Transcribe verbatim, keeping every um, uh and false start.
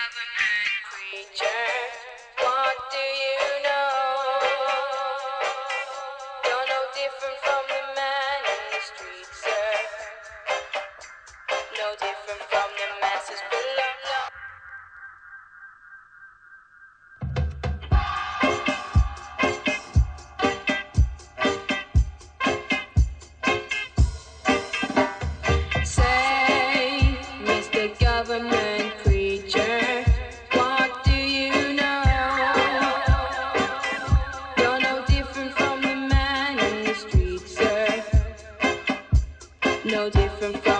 government creature. What do you know? You're no different from the man in the street, sir. No different from the masses below. Say, Mister Government creature, what do you know? You're no different from the man in the street, sir. No different from